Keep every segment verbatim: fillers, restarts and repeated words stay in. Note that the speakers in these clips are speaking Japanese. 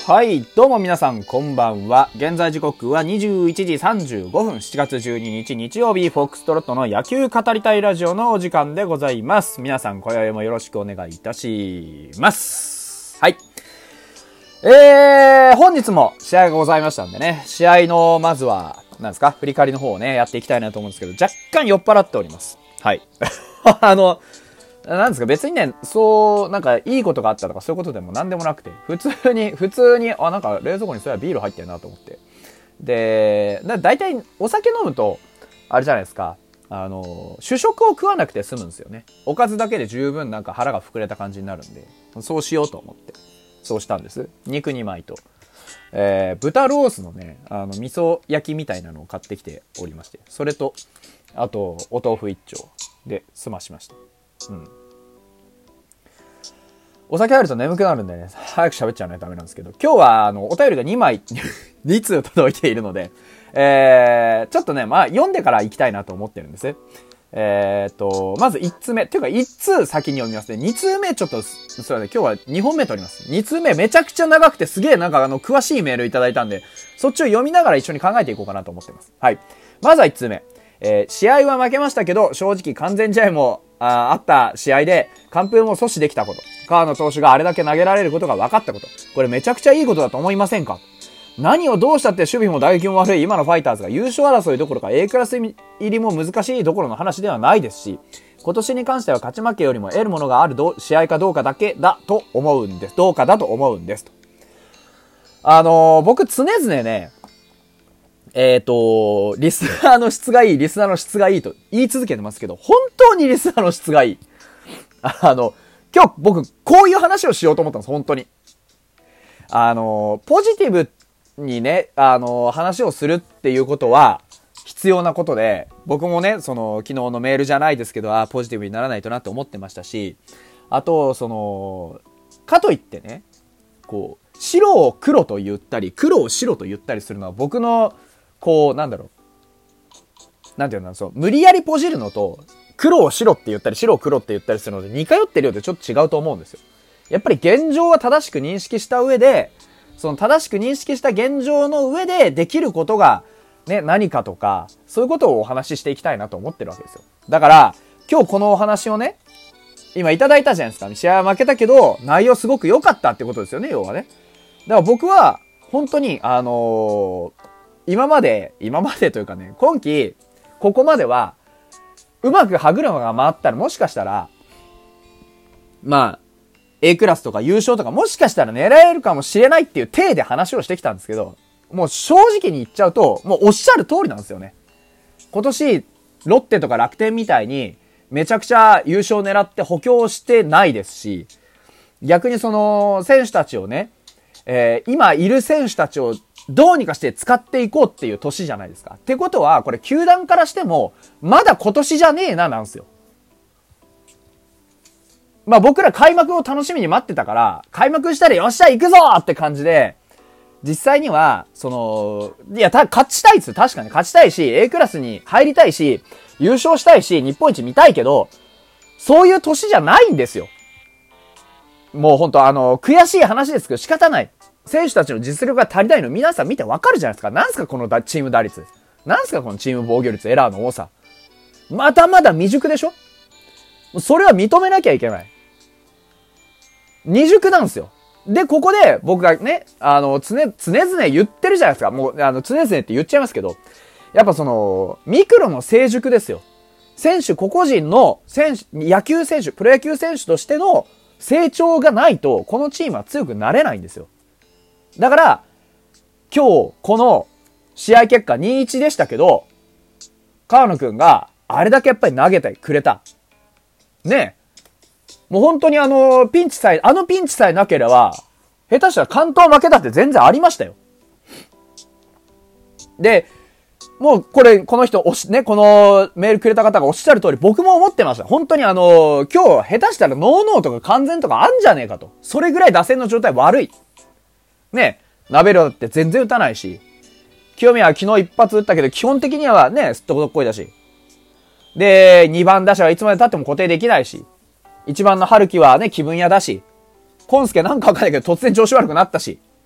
はい、どうも皆さんこんばんは。現在時刻はにじゅういちじさんじゅうごふん、しちがつじゅうににち日曜日、フォックストロットの野球語りたいラジオのお時間でございます。皆さん今宵もよろしくお願いいたします。はい。えー、本日も試合がございましたんでね、試合のまずは、何ですか、振り返りの方をね、やっていきたいなと思うんですけど、若干酔っ払っております。はい。あの、なんですか、別にね、そう、なんかいいことがあったとかそういうことでもなんでもなくて、普通に、普通に、あ、なんか冷蔵庫にそういやビール入ってるなと思って。で、だ、だいたいお酒飲むと、あれじゃないですか、あの、主食を食わなくて済むんですよね。おかずだけで十分なんか腹が膨れた感じになるんで、そうしようと思って、そうしたんです。肉にまいと、えー、豚ロースのね、あの、味噌焼きみたいなのを買ってきておりまして、それと、あと、お豆腐一丁で済ましました。うん。お酒入ると眠くなるんでね、早く喋っちゃわないとダメなんですけど、今日はあの、お便りがにまい、に通届いているので、えー、ちょっとね、まあ、読んでから行きたいなと思ってるんです。えーと、まずいち通目、っていうかいち通先に読みますね。に通目ちょっと、そうだね、今日はにほんめ取ります。に通目めちゃくちゃ長くてすげえなんかあの、詳しいメールいただいたんで、そっちを読みながら一緒に考えていこうかなと思ってます。はい。まずはいち通目。えー、試合は負けましたけど、正直完全試合も あ, あった試合で、完封も阻止できたこと。川野投手があれだけ投げられることが分かったこと。これめちゃくちゃいいことだと思いませんか？何をどうしたって守備も打撃も悪い今のファイターズが優勝争いどころか A クラス入りも難しいどころの話ではないですし、今年に関しては勝ち負けよりも得るものがある試合かどうかだけだと思うんです。どうかだと思うんですと。あのー、僕常々ね、えっと、リスナーの質がいい、リスナーの質がいいと言い続けてますけど、本当にリスナーの質がいい。あの、今日僕、こういう話をしようと思ったんです、本当に。あの、ポジティブにね、あの、話をするっていうことは必要なことで、僕もね、その、昨日のメールじゃないですけど、あ、ポジティブにならないとなって思ってましたし、あと、その、かといってね、こう、白を黒と言ったり、黒を白と言ったりするのは僕の、こう、なんだろう。なんていうの、そう、無理やりポジるのと、黒を白って言ったり、白を黒って言ったりするので、似通ってるようでちょっと違うと思うんですよ。やっぱり現状は正しく認識した上で、その正しく認識した現状の上でできることが、ね、何かとか、そういうことをお話ししていきたいなと思ってるわけですよ。だから、今日このお話をね、今いただいたじゃないですか。試合は負けたけど、内容すごく良かったってことですよね、要はね。だから僕は、本当に、あのー、今まで、今までというかね、今季、ここまでは、うまく歯車が回ったら、もしかしたら、まあ、A クラスとか優勝とか、もしかしたら狙えるかもしれないっていう体で話をしてきたんですけど、もう正直に言っちゃうと、もうおっしゃる通りなんですよね。今年、ロッテとか楽天みたいに、めちゃくちゃ優勝狙って補強してないですし、逆にその、選手たちをね、えー、今いる選手たちを、どうにかして使っていこうっていう年じゃないですか。ってことは、これ球団からしても、まだ今年じゃねえな、なんですよ。まあ僕ら開幕を楽しみに待ってたから、開幕したらよっしゃ行くぞって感じで、実際には、その、いや、た、勝ちたいっす。確かに勝ちたいし、A クラスに入りたいし、優勝したいし、日本一見たいけど、そういう年じゃないんですよ。もうほんとあの、悔しい話ですけど仕方ない。選手たちの実力が足りないの皆さん見てわかるじゃないですか。なんすかこのチーム打率。なんすかこのチーム防御率、エラーの多さ。まだまだ未熟でしょ？それは認めなきゃいけない。未熟なんですよ。で、ここで僕がね、あの、常、常々言ってるじゃないですか。もう、あの、常々って言っちゃいますけど、やっぱその、ミクロの成熟ですよ。選手個々人の選手、野球選手、プロ野球選手としての成長がないと、このチームは強くなれないんですよ。だから、今日、この試合結果 にたいいち でしたけど、川野くんがあれだけやっぱり投げてくれた。ねえ。もう本当にあの、ピンチさえ、あのピンチさえなければ、下手したら関東負けだって全然ありましたよ。で、もうこれ、この人、おし、ね、このメールくれた方がおっしゃる通り、僕も思ってました。本当にあの、今日下手したらノーノーとか完全とかあんじゃねえかと。それぐらい打線の状態悪い。ね、ナベロだって全然打たないし、清宮は昨日一発打ったけど、基本的にはね、すっとこどっこいだし。で、にばん打者はいつまで経っても固定できないし、いちばんの春樹はね、気分屋だし、コンスケなんかわかんないけど突然調子悪くなったし、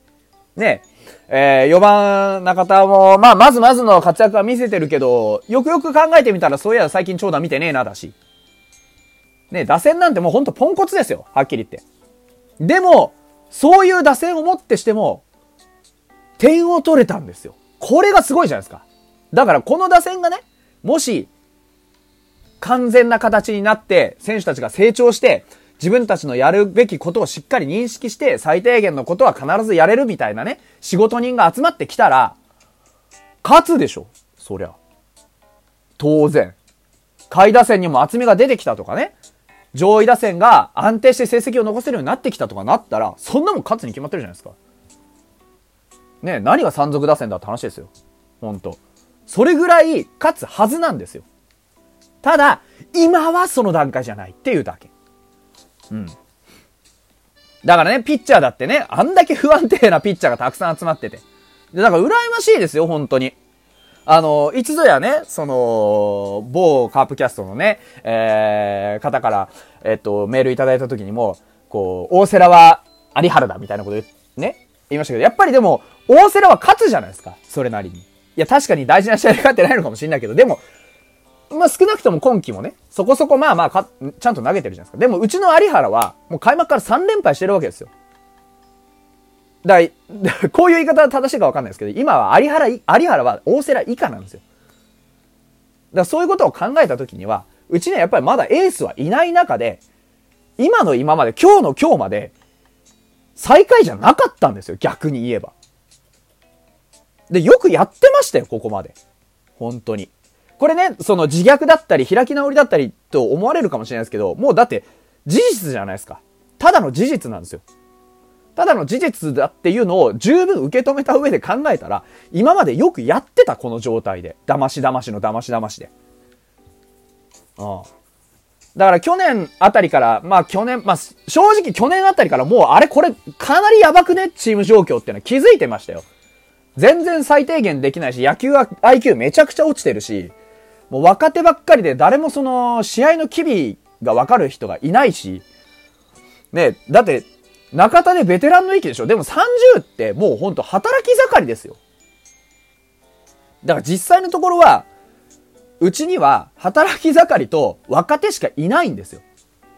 ね、えー、よばん中田も、まあ、まずまずの活躍は見せてるけど、よくよく考えてみたら、そういや最近長打見てねえな、だし。ね、打線なんてもうほんとポンコツですよ。はっきり言って。でも、そういう打線をもってしても、点を取れたんですよ。これがすごいじゃないですか。だからこの打線がね、もし、完全な形になって、選手たちが成長して、自分たちのやるべきことをしっかり認識して、最低限のことは必ずやれるみたいなね、仕事人が集まってきたら、勝つでしょ。そりゃ。当然。下位打線にも厚みが出てきたとかね。上位打線が安定して成績を残せるようになってきたとかなったら、そんなもん勝つに決まってるじゃないですか。ねえ、何が山賊打線だって話ですよ。ほんと。それぐらい勝つはずなんですよ。ただ、今はその段階じゃないっていうだけ。うん。だからね、ピッチャーだってね、あんだけ不安定なピッチャーがたくさん集まってて。で、だから羨ましいですよ、本当に。あの、いつぞやね、その、某カープキャストのね、えー、方から、えっと、メールいただいた時にも、こう、大瀬良は有原だ、みたいなこと言ね、言いましたけど、やっぱりでも、大瀬良は勝つじゃないですか、それなりに。いや、確かに大事な試合で勝ってないのかもしれないけど、でも、まあ、少なくとも今季もね、そこそこまあまあか、ちゃんと投げてるじゃないですか。でも、うちの有原は、もう開幕からさん連敗してるわけですよ。だい、こういう言い方は正しいかわかんないですけど、今は有原、有原は大瀬良以下なんですよ。だからそういうことを考えたときには、うちね、やっぱりまだエースはいない中で、今の今まで、今日の今日まで、最下位じゃなかったんですよ、逆に言えば。で、よくやってましたよ、ここまで。本当に。これね、その自虐だったり、開き直りだったりと思われるかもしれないですけど、もうだって、事実じゃないですか。ただの事実なんですよ。ただの事実だっていうのを十分受け止めた上で考えたら、今までよくやってたこの状態で。騙し騙しの騙し騙しで。ああ。だから去年あたりから、まあ去年、まあ正直去年あたりからもうあれこれかなりやばくねチーム状況っていうのは気づいてましたよ。全然最低限できないし、野球は アイキュー めちゃくちゃ落ちてるし、もう若手ばっかりで誰もその試合の機微が分かる人がいないし、ね、だって、中田でベテランの域でしょ。でもさんじゅうってもうほんと働き盛りですよ。だから実際のところは、うちには働き盛りと若手しかいないんですよ。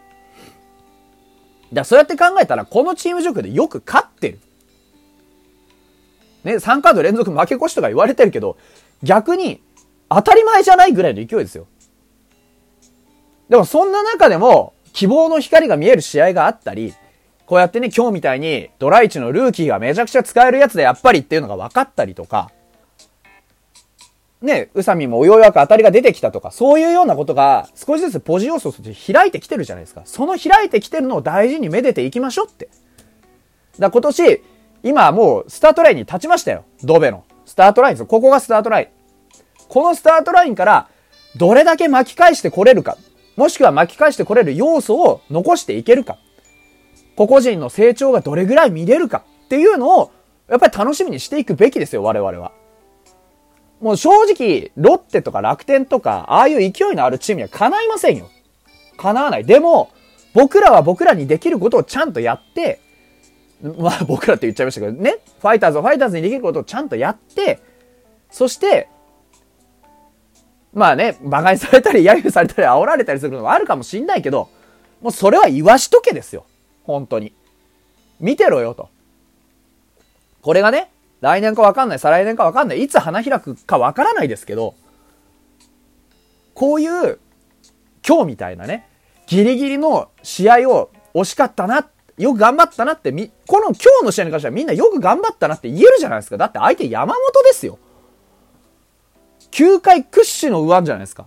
だからそうやって考えたらこのチーム状況でよく勝ってる。ね、さんカード連続負け越しとか言われてるけど、逆に当たり前じゃないぐらいの勢いですよ。でもそんな中でも希望の光が見える試合があったり、こうやってね、今日みたいにドライチのルーキーがめちゃくちゃ使えるやつでやっぱりっていうのが分かったりとか、ね、宇佐美もようやく当たりが出てきたとか、そういうようなことが少しずつポジ要素として開いてきてるじゃないですか。その開いてきてるのを大事にめでていきましょうって。だから今年、今もうスタートラインに立ちましたよ。ドベの。スタートラインですよ。ここがスタートライン。このスタートラインからどれだけ巻き返してこれるか、もしくは巻き返してこれる要素を残していけるか。個々人の成長がどれぐらい見れるかっていうのをやっぱり楽しみにしていくべきですよ、我々は。もう正直ロッテとか楽天とかああいう勢いのあるチームにはかないませんよ。かなわない。でも僕らは僕らにできることをちゃんとやって、まあ僕らって言っちゃいましたけどね、ファイターズはファイターズにできることをちゃんとやって、そしてまあね、馬鹿にされたり揶揄されたり煽られたりするのはあるかもしんないけど、もうそれは言わしとけですよ。本当に。見てろよと。これがね、来年かわかんない、再来年かわかんない、いつ花開くかわからないですけど、こういう今日みたいなね、ギリギリの試合を惜しかったな、よく頑張ったなってみ、この今日の試合に関してはみんなよく頑張ったなって言えるじゃないですか。だって相手山本ですよ。球界屈指の右腕じゃないですか。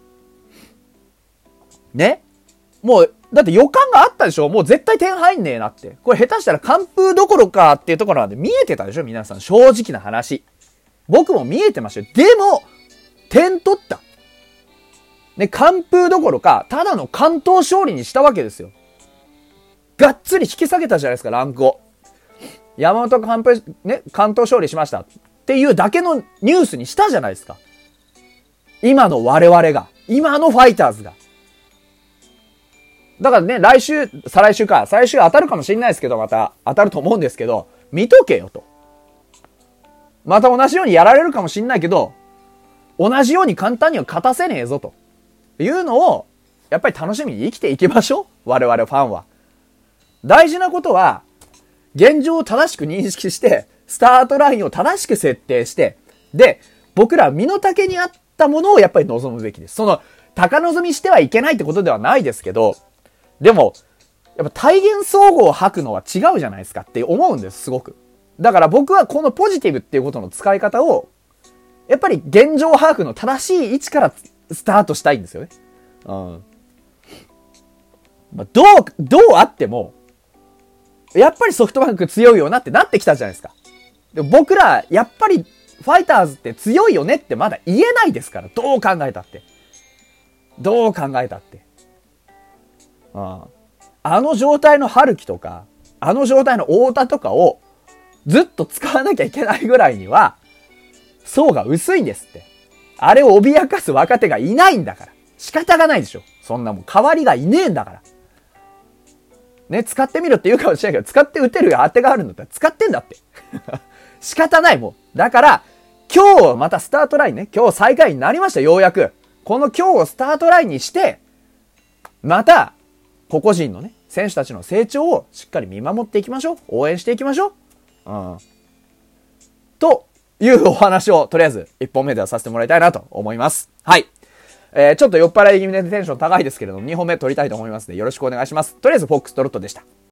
ね、もうだって予感があったでしょ。もう絶対点入んねえなって。これ下手したら完封どころかっていうところまで見えてたでしょ、皆さん。正直な話。僕も見えてましたよ。でも、点取った。ね、完封どころか、ただの完投勝利にしたわけですよ。がっつり引き下げたじゃないですか、ランクを。山本完封、ね、完投勝利しました。っていうだけのニュースにしたじゃないですか。今の我々が。今のファイターズが。だからね、来週、再来週か、再来週当たるかもしれないですけど、また当たると思うんですけど、見とけよと。 また同じようにやられるかもしんないけど、同じように簡単には勝たせねえぞというのを、やっぱり楽しみに生きていきましょう。我々ファンは。大事なことは、現状を正しく認識して、スタートラインを正しく設定して、で、僕ら身の丈に合ったものをやっぱり望むべきです。その、高望みしてはいけないってことではないですけど、でも、やっぱ体現総合を吐くのは違うじゃないですかって思うんです、すごく。だから僕はこのポジティブっていうことの使い方を、やっぱり現状把握の正しい位置からスタートしたいんですよね。うん。まあ、どう、どうあっても、やっぱりソフトバンク強いよなってなってきたじゃないですか。でも僕ら、やっぱりファイターズって強いよねってまだ言えないですから。どう考えたって。どう考えたって。うん。あの状態の春樹とか、あの状態の太田とかをずっと使わなきゃいけないぐらいには、層が薄いんですって。あれを脅かす若手がいないんだから。仕方がないでしょ。そんなもん代わりがいねえんだから。ね、使ってみるって言うかもしれないけど、使って打てる当てがあるんだったら使ってんだって。仕方ないもん。だから、今日またスタートラインね、今日最下位になりました、ようやく。この今日をスタートラインにして、また、個々人のね、選手たちの成長をしっかり見守っていきましょう。応援していきましょう。うん。というお話を、とりあえず、いっぽんめではさせてもらいたいなと思います。はい。えー、ちょっと酔っ払い気味でテンション高いですけれども、にほんめ取りたいと思いますので、よろしくお願いします。とりあえず、フォックストロットでした。